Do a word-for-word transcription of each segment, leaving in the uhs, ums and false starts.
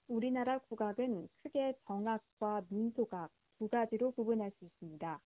우리나라 국악은 크게 정악과 민속악 두 가지로 구분할 수 있습니다.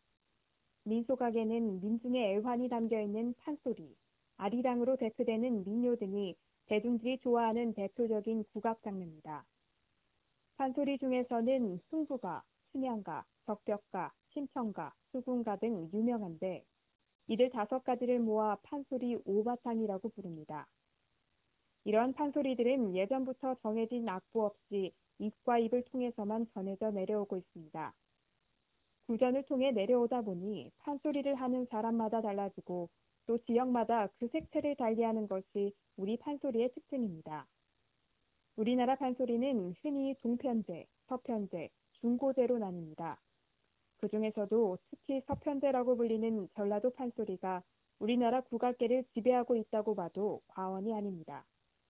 민속악에는 민중의 애환이 담겨 있는 판소리, 아리랑으로 대표되는 민요 등이 대중들이 좋아하는 대표적인 국악 장르입니다. 판소리 중에서는 흥부가, 춘향가, 적벽가, 심청가, 수군가 등 유명한데 이들 다섯 가지를 모아 판소리 오바탕이라고 부릅니다. 이러한 판소리들은 예전부터 정해진 악보 없이 입과 입을 통해서만 전해져 내려오고 있습니다. 구전을 통해 내려오다 보니 판소리를 하는 사람마다 달라지고 또 지역마다 그 색채를 달리하는 것이 우리 판소리의 특징입니다. 우리나라 판소리는 흔히 동편제, 서편제, 중고제로 나뉩니다. 그 중에서도 특히 서편제라고 불리는 전라도 판소리가 우리나라 국악계를 지배하고 있다고 봐도 과언이 아닙니다.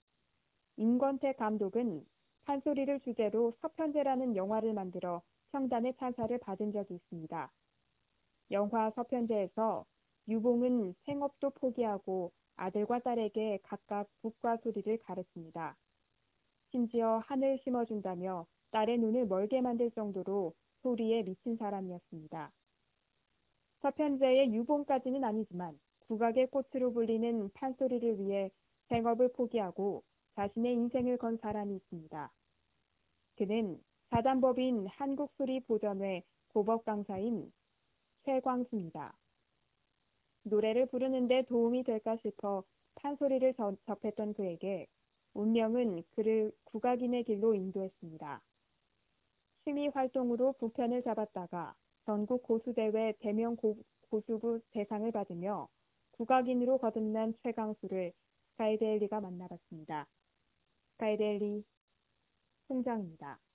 임권택 감독은 판소리를 주제로 서편제라는 영화를 만들어 평단의 찬사를 받은 적이 있습니다. 영화 서편제에서 유봉은 생업도 포기하고 아들과 딸에게 각각 북과 소리를 가르칩니다. 심지어 하늘 심어준다며 딸의 눈을 멀게 만들 정도로 소리에 미친 사람이었습니다. 서편제의 유봉까지는 아니지만 국악의 꽃으로 불리는 판소리를 위해 생업을 포기하고 자신의 인생을 건 사람이 있습니다. 그는 사단법인 한국소리보전회 고법 강사인 최광수입니다. 노래를 부르는데 도움이 될까 싶어 판소리를 저, 접했던 그에게 운명은 그를 국악인의 길로 인도했습니다. 취미 활동으로 부편을 잡았다가 전국 고수대회 대명 고, 고수부 대상을 받으며 국악인으로 거듭난 최강수를 스카이데일리가 만나봤습니다. 스카이데일리 송장입니다.